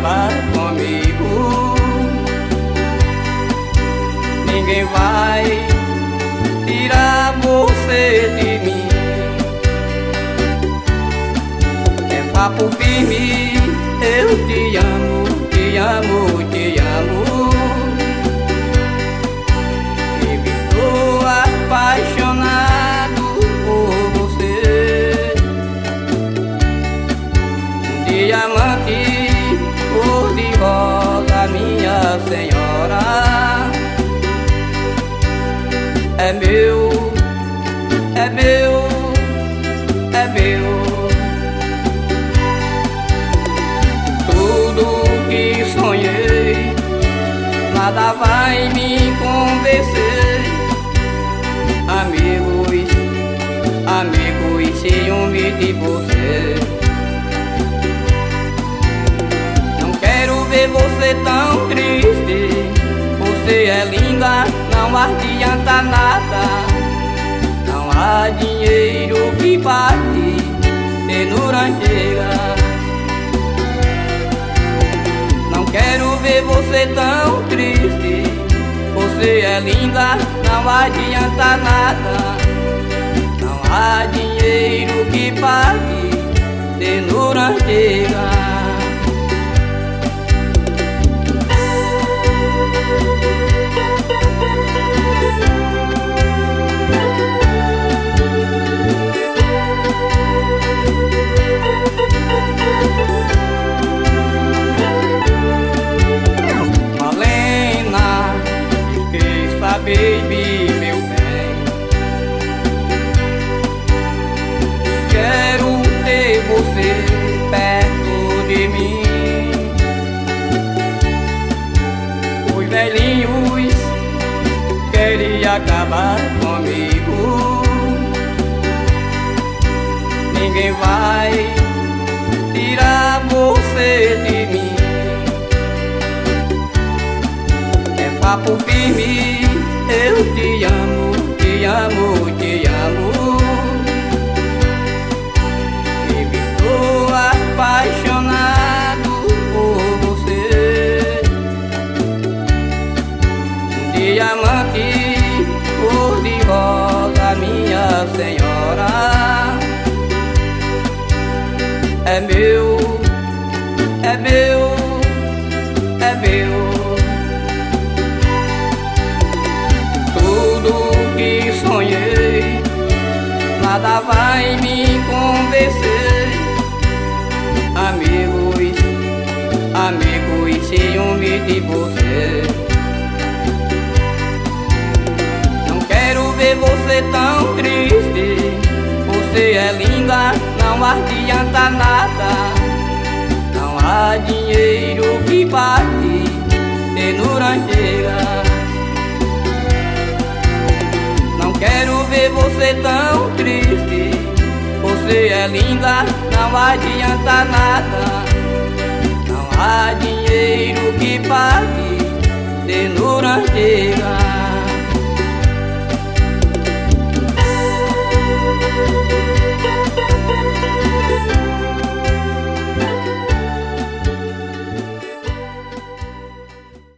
acabar comigo. Ninguém vai tirar você de mim. É papo firme, eu te amo, te amo, te amo. Eu estou apaixonado por você. Um diamante cor de rosa, minha senhora. É meu, é meu, é meu. Tudo que sonhei, nada vai me convencer. Amigos, amigos, ciúme de você. Não quero ver você tão triste. Você é linda, não adianta nada. Não há dinheiro que pague ternura chega. Não quero ver você tão triste. Você é linda, não adianta nada. Não há dinheiro que pague ternura chega. Baby, meu bem, quero ter você perto de mim. Os velhinhos querem acabar comigo. Ninguém vai tirar você de mim. É papo firme, eu te amo, te amo, te amo. Eu estou apaixonado por você. Um diamante cor de rosa, minha senhora. É meu, é meu, é meu. Tudo que sonhei, nada vai me convencer. Amigos, amigos, ciúme de você. Não quero ver você tão triste. Você é linda, não adianta nada. Não há dinheiro que pague ternura chega. Não quero ver você tão triste. Você é linda, não adianta nada.